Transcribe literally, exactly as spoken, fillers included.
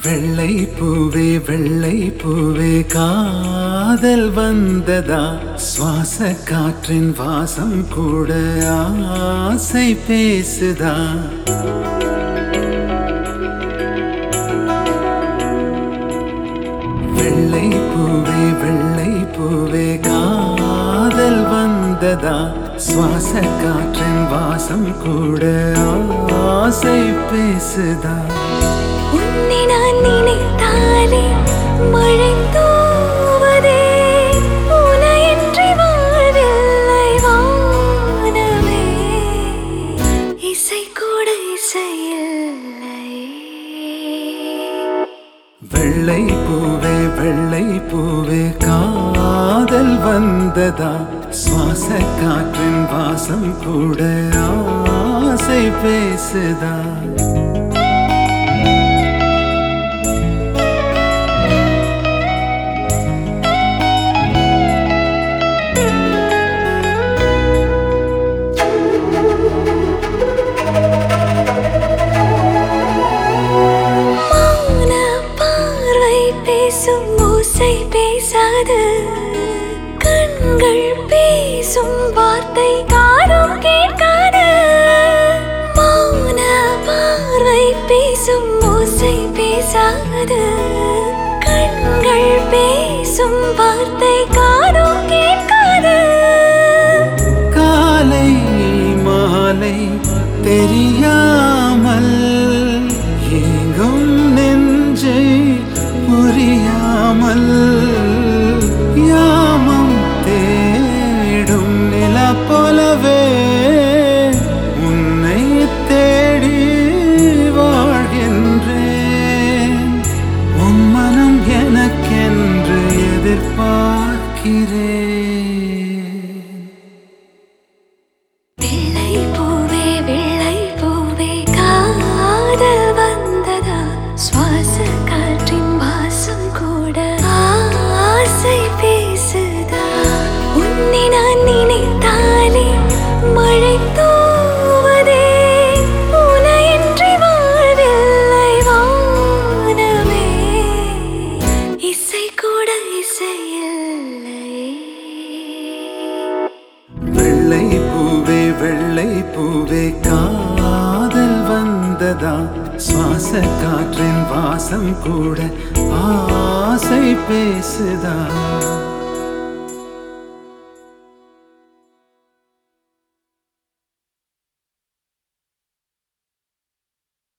வெள்ளை பூவே வெள்ளை பூவே காதல் வந்ததா சுவாச காற்றின் வாசம் கூட ஆசை பேசுதா வெள்ளை பூவே வெள்ளை பூவே காதல் வந்ததா சுவாச காற்றின் வாசம் கூட ஆசை பேசுதா உன்னை நான் நினைத்தாலே மழை தூவதே உனையின்றி வாழ்வில்லை வானமே இசை கூட இசையில்லை வெள்ளை பூவே வெள்ளை பூவே காதல் வந்ததா சுவாச காற்றின் வாசம் கூட ஆசை பேசுதா பேசும் ஓசை பேசாது கண்கள் பேசும் வார்த்தை காதும் கேட்காது மௌன பார்வை பேசும் ஓசை பேசாது கண்கள் பேசும் வார்த்தை காதும் கேட்காது காலை மாலை தெரியாமல் எங்கும் நெஞ்சை புரியாமல் யாமம் தேடும் நில போலவே உன்னை தேடி வாழ்கின்றேன் உன் மனம் எனக்கென்று எதிர்பார்க்கிறேன் வெள்ளை பூவே வெள்ளை பூவே காதல் வந்ததா சுவாச காற்றின் வாசம் கூட ஆசை பேசுதா உன்னை நான் நினைத்தாலே மழை தூவதே உனையின்றி வாழ்வில்லை வானமே இசை கூட இசையில்லை வெள்ளை பூவே வெள்ளை பூவே காதல் வந்ததா சுவாச காற்றின் வாசம் கூட ஆசை பேசுதா